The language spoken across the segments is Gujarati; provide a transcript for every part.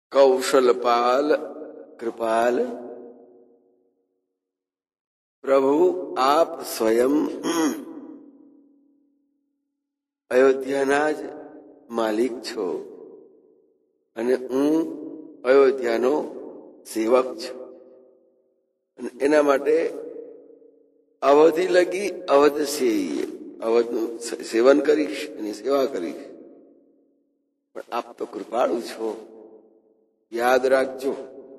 કૌશલપાલ કૃપાલ પ્રભુ આપ સ્વયં અયોધ્યાના જ માલિક છો અને હું અયોધ્યાનો સેવક છું અને એના માટે અવધિ લગી અવધ અવધનું સેવન કરીશ એની સેવા કરીશ. પણ આપ તો કૃપાળુ છો, યાદ રાખજો.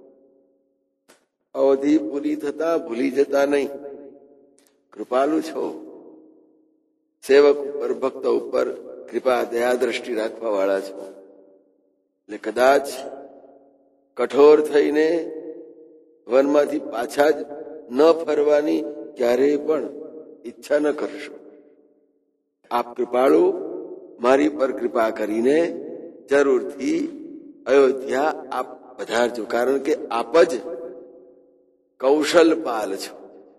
અવધિ પૂરી થતા ભૂલી જતા નહીં. કૃપાળુ છો, સેવક ઉપર ભક્તો ઉપર કૃપા દયા દ્રષ્ટિ રાખવા વાળા છો. એટલે કદાચ કઠોર થઈને વનમાંથી પાછા જ ન ફરવાની ક્યારેય પણ ઈચ્છા ન કરશો. આપ કૃપાળુ મારી પર કૃપા કરીને જરૂરથી અયોધ્યા આપ પધારજો, કારણ કે આપ જ કૌશલપાલ છો.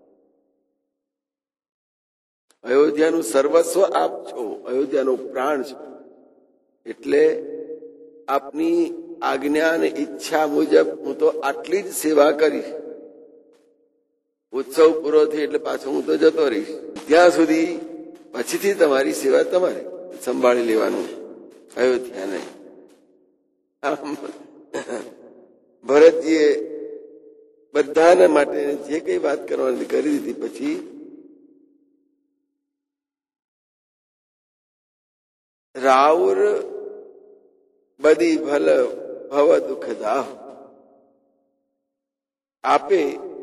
અયોધ્યાનું સર્વસ્વ આપ છો, અયોધ્યાનો પ્રાણ છો. એટલે આપની આજ્ઞા અને ઈચ્છા મુજબ હું તો આટલી જ સેવા કરીશ. ઉત્સવ પૂરો થઈ એટલે પાછો હું તો જતો રહીશ. ત્યાં સુધી પછીથી તમારી સેવા તમારે સંભાળી લેવાનું અયોધ્યાને. ભરતજીએ બધાના માટે જે કઈ વાત કરવાની કરી દીધી. પછી રાઉર બધી ભલ ભવ દુઃખદાહ, આપે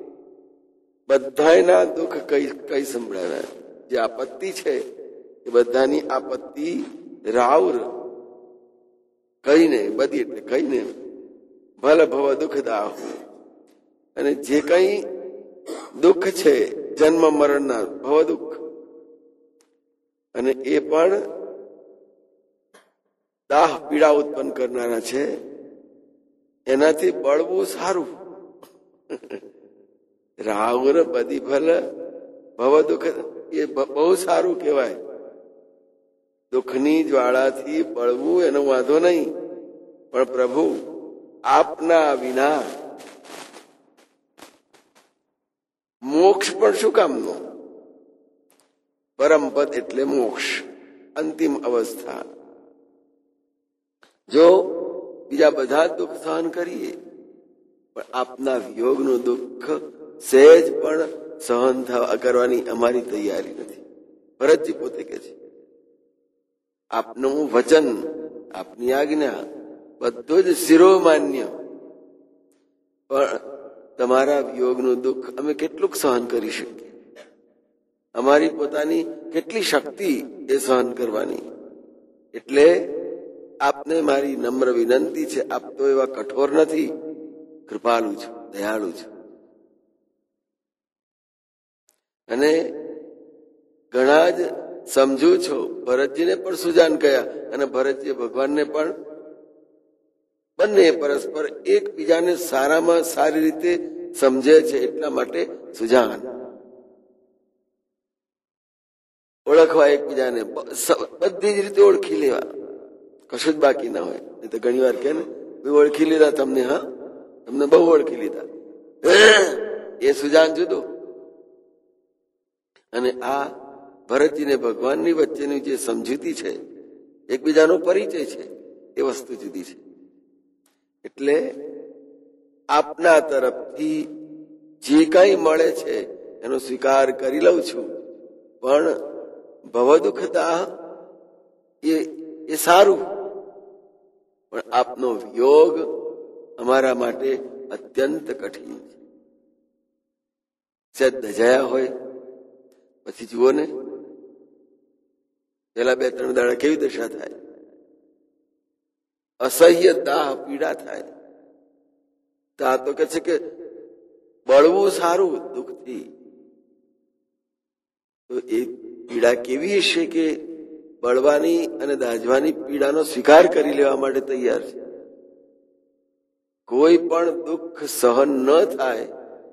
બધાના દુઃખ કઈ સંભળાવ્યા. જે આપત્તિ છે એ બધાની આપત્તિ રાઉર કહીને, બધી એટલે કહીને ભલ ભવ દુઃખદાહ. અને જે કઈ દુઃખ છે જન્મ મરણના ભવ દુઃખ, અને એ પણ દાહ પીડા ઉત્પન્ન કરનારા છે. એનાથી બળવું સારું. રાવર બધી ભલ ભવ દુઃખ એ બહુ સારું કહેવાય. દુઃખની જ્વાળાથી બળવું એનો વાંધો નહીં, પણ પ્રભુ આપના વિના મોક્ષ પણ શું કામનો? પરમપદ એટલે મોક્ષ, અંતિમ અવસ્થા. જો બીજા બધા દુઃખ સહન કરીએ, પણ આપના વિયોગનું દુઃખ સહેજ પણ સહન કરવાની અમારી તૈયારી નથી. ભરતજી પોતે કે છે આપનું વચન, આપની આજ્ઞા બધું જ શિરોમાન્ય, પણ તમારા વિયોગનું દુઃખ અમે કેટલુંક સહન કરી શકીએ? અમારી પોતાની કેટલી શક્તિ એ સહન કરવાની? એટલે આપને મારી નમ્ર વિનંતી છે, આપ તો એવા કઠોર નથી, કૃપાળુ છો, દયાળુ છો. અને ઘણા જ સમજુ છો. ભરતજીને પણ સુજાન કહ્યા, અને ભરતજી ભગવાનને પણ. બંને પરસ્પર એકબીજાને સારામાં સારી રીતે સમજે છે. એટલા માટે સુજાન, ઓળખવા એકબીજાને, બધી જ રીતે ઓળખી લેવા, કશું જ બાકી ના હોય. નહીં તો ઘણી વાર કે ને ઓળખી લીધા તમને, હા તમને બહુ ઓળખી લીધા, એ સુજાન જુદું. અને આ ભરતજી ને ભગવાનની વચ્ચેની જે સમજૂતી છે, એકબીજાનો પરિચય છે, એ વસ્તુ જુદી છે. એટલે આપના તરફથી જે કઈ મળે છે એનો સ્વીકાર કરી લઉં છું. પણ ભવ દુઃખદાહ એ સારું, પણ આપનો વિયોગ અમારા માટે અત્યંત કઠિન છે. સદ દજાયા હોય પછી જુઓ ને, પેલા 2-3 દાડા કેવી દશા થાય, અસહ્ય દાહ પીડા થાય. આ તો કે છે કે બળવું સારું દુઃખથી. તો એ પીડા કેવી હશે કે બળવાની અને દાઝવાની પીડાનો સ્વીકાર કરી લેવા માટે તૈયાર છે. કોઈ પણ દુઃખ સહન ન થાય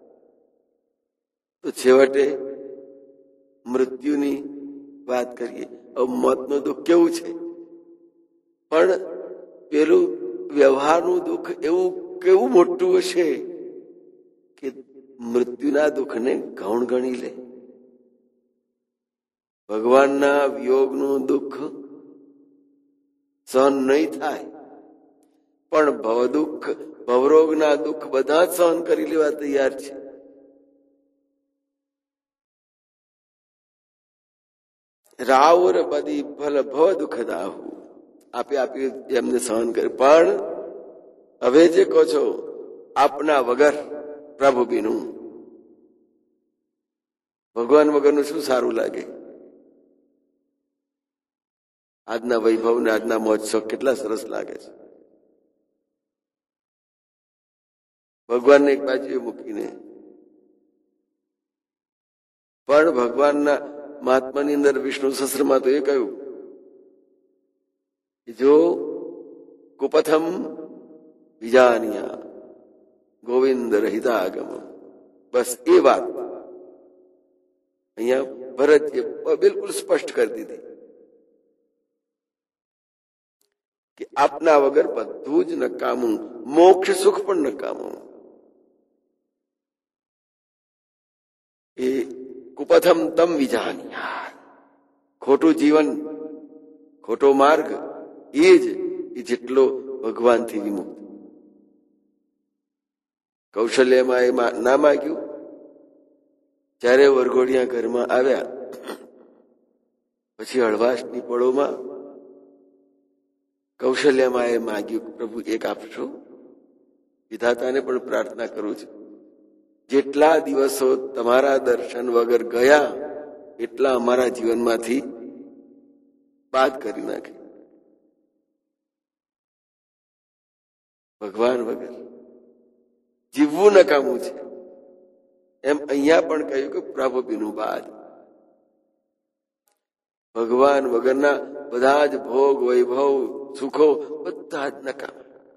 તો છેવટે મૃત્યુની વાત કરીએ. હવે મોતનું દુઃખ કેવું છે, પણ પેલું વ્યવહારનું દુઃખ એવું કેવું મોટું હશે કે મૃત્યુના દુઃખને ગૌણ ગણી લે. ભગવાનના વિયોગનું દુઃખ સહન નહીં થાય, પણ ભવદુઃખ ભવરોગના દુઃખ બધા જ સહન કરી લેવા તૈયાર છે. રાવર બધી ફલ ભવ દુઃખ દાહુ આપે એમને સહન કરે. પણ હવે જે કહો છો આપના વગર પ્રભુ બીનું, ભગવાન વગરનું શું સારું લાગે? આજના વૈભવ ને આજના મહોત્સવ કેટલા સરસ લાગે છે. ભગવાનને એક બાજુએ મૂકીને, પણ ભગવાનના મહાત્માની અંદર વિષ્ણુ સહસ્ત્રમાં તો એ કહ્યું કે જો કુપથમ વિજાનિયા ગોવિંદ રહિતાગમ, બસ એ વાત અહીંયા ભરતજીએ બિલકુલ સ્પષ્ટ કરી દીધી કે આપના વગર બધું જ નકામું, મોક્ષ સુખ પણ નકામું. એ કુપથમ તમ વિજાનિયા, ખોટું જીવન, ખોટો માર્ગ એ જ જેટલો ભગવાનથી વિમુક્ત. કૌશલ્યમાં એ ના માગ્યું. જ્યારે વરઘોડિયા ઘરમાં આવ્યા પછી હળવાશની પળોમાં કૌશલ્યમાં એ માગ્યું, પ્રભુ એક આપશો? વિધાતાને પણ પ્રાર્થના કરું છું, જેટલા દિવસો તમારા દર્શન વગર ગયા એટલા અમારા જીવનમાંથી બાદ કરી નાખે. ભગવાન વગર જીવવું નકામું છે. એમ અહીંયા પણ કહ્યું કે પ્રભુ બીનું બાદ. ભગવાન વગરના બધા જ ભોગ, વૈભવ, સુખો બધા જ નકામ.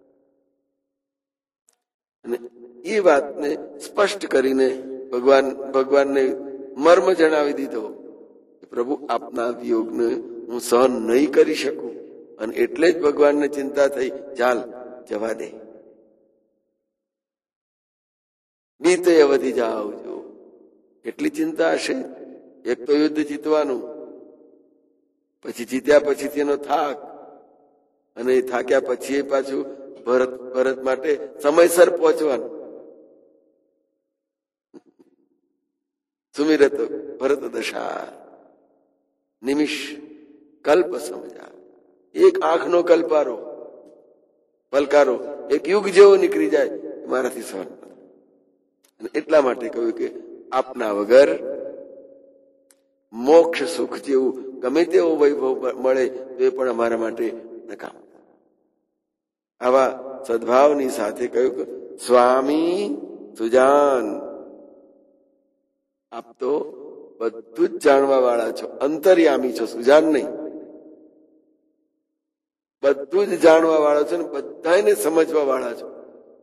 અને એ વાતને સ્પષ્ટ કરીને ભગવાનને મર્મ જણાવી દીધો કે પ્રભુ આપના વિયોગને હું સહન નહીં કરી શકું. અને એટલે જ ભગવાનને ચિંતા થઈ, ચાલ જવા દે, નીતે વધી જાઓ. જો કેટલી ચિંતા હશે. એક તો યુદ્ધ જીતવાનું, પછી જીત્યા પછી તેનો થાક, અને એ થાક્યા પછી એ પાછું ભરત માટે સમયસર પહોંચવાનું. સુમિરત ભરત દશા નિમિષ કલ્પ સમજા. એક આંખનો પલકારો એક યુગ જેવો નીકળી જાય, મારાથી સહન. અને એટલા માટે કહ્યું કે આપના વગર મોક્ષ સુખ જેવું ગમે તેવો વૈભવ મળે તો એ પણ અમારા માટે નકામ. આવા સદભાવની સાથે કહ્યું કે સ્વામી સુજાન, આપ તો બધું જ જાણવા વાળા છો, અંતર્યામી છો, સુજાન નહીં. બધું જ જાણવા વાળા છો ને બધાને સમજવા વાળા છો.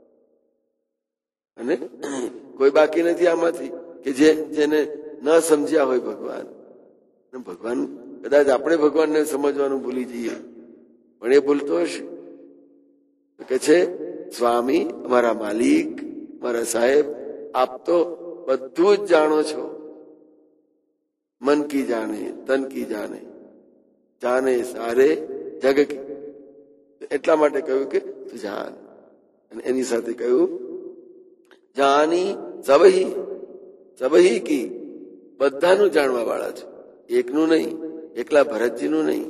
અને કોઈ બાકી નથી આમાંથી કે જેને ન સમજ્યા હોય ભગવાન. ભગવાન કદાચ આપણે ભગવાનને સમજવાનું ભૂલી જઈએ, પણ એ ભૂલતો હશે. કે છે સ્વામી, અમારા માલિક, મારા સાહેબ, આપ તો બધું જ જાણો છો. મન કી જાને, તન કી જાને, જાને સારે જગ કી. એટલા માટે કહ્યું કે જાન. અને એની સાથે કહ્યું જાની સબહી કી, બધાનું જાણવા વાળા છે. એકનું નહીં, એકલા ભરતજીનું નહીં,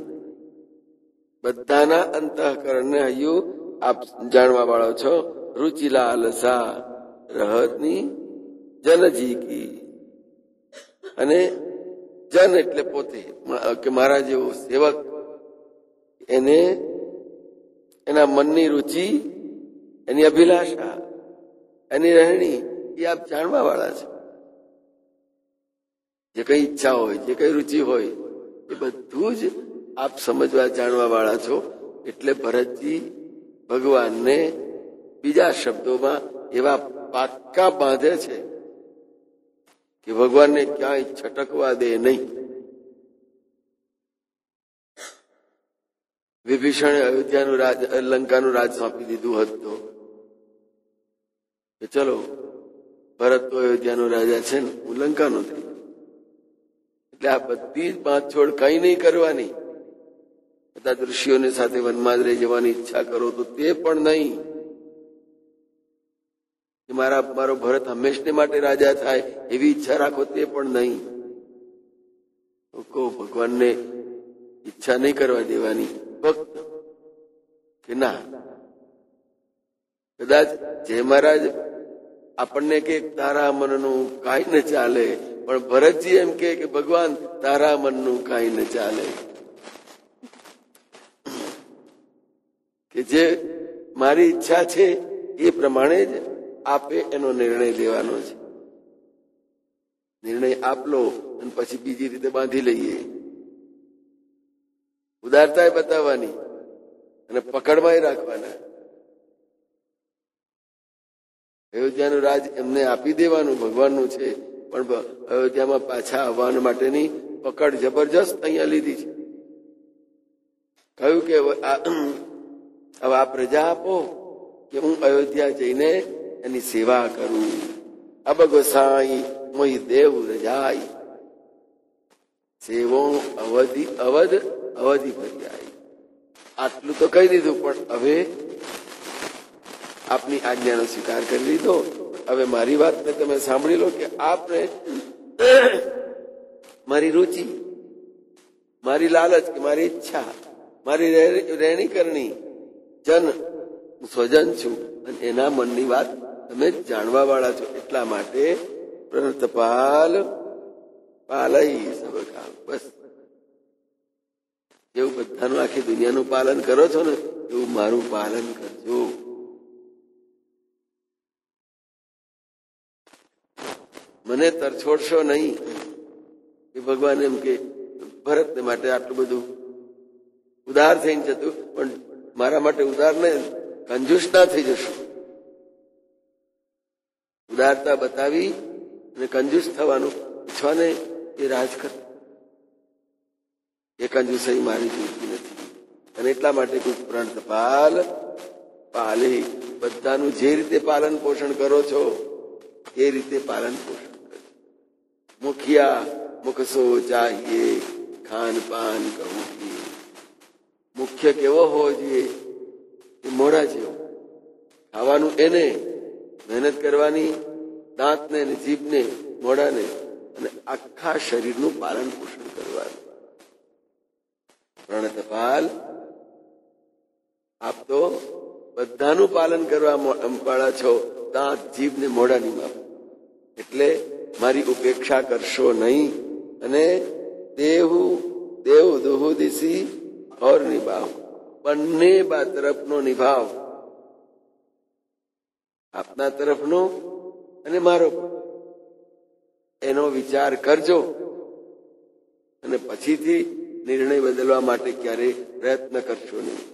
બધાના અંતઃકરણને હૈયું આપ જાણવા વાળો છો. રુચિલા લસા રહતની જનજી કી. અને જન એટલે પોતે, કે મારા જેવો સેવક, એને એના મનની રુચિ, એની અભિલાષા, એની રહેણી એ આપ જાણવા વાળા છે. જે કઈ ઈચ્છા હોય, જે કઈ રુચિ હોય, એ બધું જ આપ સમજવા જાણવા વાળા છો. એટલે ભરતજી ભગવાનને બીજા શબ્દોમાં એવા પાક્કા બાંધે છે કે ભગવાનને ક્યાંય છટકવા દે નહીં. વિભીષણે અયોધ્યાનું રાજ, લંકાનું રાજ સોંપી દીધું હોત તો ચલો ભરત તો અયોધ્યાનો રાજા છે ને હું લંકાનો થઈ. એટલે આ બધી જ બાંધછોડ કઈ નહીં કરવાની. બધા ઋષિઓની સાથે વનમાં જ રહી જવાની ઈચ્છા કરો તો તે પણ નહીં. મારો ભરત હંમેશને માટે રાજા થાય એવી ઈચ્છા રાખો તે પણ નહીં. કહો ભગવાનને ઈચ્છા નહીં કરવા દેવાની. ફક્ત કે ના, કદાચ જય મહારાજ આપણને કે તારા મનનું કાંઈ ન ચાલે, પણ ભરતજી એમ કે ભગવાન તારા મનનું કાંઈ ન ચાલે. કે જે મારી ઈચ્છા છે એ પ્રમાણે જ આપે એનો નિર્ણય લેવાનો છે. નિર્ણય આપ લો અને પછી બીજી રીતે બાંધી લઈએ. ઉદારતા બતાવવાની અને પકડમાં રાખવાના. અયોધ્યાનું રાજ એમને આપી દેવાનું ભગવાનનું છે, પણ અયોધ્યામાં પાછા આવવા માટેની પકડ જબરજસ્ત અહીંયા લીધી છે. કહ્યું કે હવે આ પ્રજા આપો કે હું અયોધ્યા જઈને એની સેવા કરું. અબ ગોસાઈ મોહી દેવ રજાઈ સેવો અવધિ ભર્યાઈ. આટલું તો કહી દીધું, પણ હવે આપની આજ્ઞાનો સ્વીકાર કરી લીધો. હવે મારી વાતને તમે સાંભળી લો કે આપને મારી રુચિ, મારી લાલચ કે મારી ઈચ્છા, મારી રહેણી કરણી જન સ્વજન છું અને એના મનની વાત તમે જાણવા વાળા છો. એટલા માટે પ્રણતપાલ પાલય સબ કામ. બસ એવું બધાનું આખી દુનિયાનું પાલન કરો છો ને એવું મારું પાલન કરજો. મને તરછોડશો નહીં. એ ભગવાન એમ કે ભરતને માટે આટલું બધું ઉદાર થઈને જતું, પણ મારા માટે ઉદાર ને કંજૂસ ના થઈ જશું. ઉદારતા બતાવી અને કંજૂસ થવાનું પૂછવાને એ રાજ કર. એ કંજૂસાઈ મારી જોઈતી નથી. અને એટલા માટે કોઈ પ્રાંતપાલ પાલે, બધાનું જે રીતે પાલન પોષણ કરો છો એ રીતે પાલન પોષણ કરો. મુખિયા મુખસો ચાહીએ ખાન પાન કહું. મુખ્ય કેવો હોવો જોઈએ? એ મોઢા જેવો. ખાવાનું એને, મહેનત કરવાની દાંતને ને જીભને મોઢાને, અને આખા શરીરનું પાલન પોષણ કરવાનું. પ્રણતપાલ આપ તો બધાનું પાલન કરવા વાળા છો, દાંત જીભ ને મોઢાની માપ. એટલે મારી ઉપેક્ષા કરશો નહીં. અને દેવ દોહુ દિશી ઓર નિભાવ, બંને તરફનો નિભાવ, આપના તરફનો અને મારો, એનો વિચાર કરજો. અને પછીથી નિર્ણય બદલવા માટે ક્યારેય પ્રયત્ન કરશો નહીં.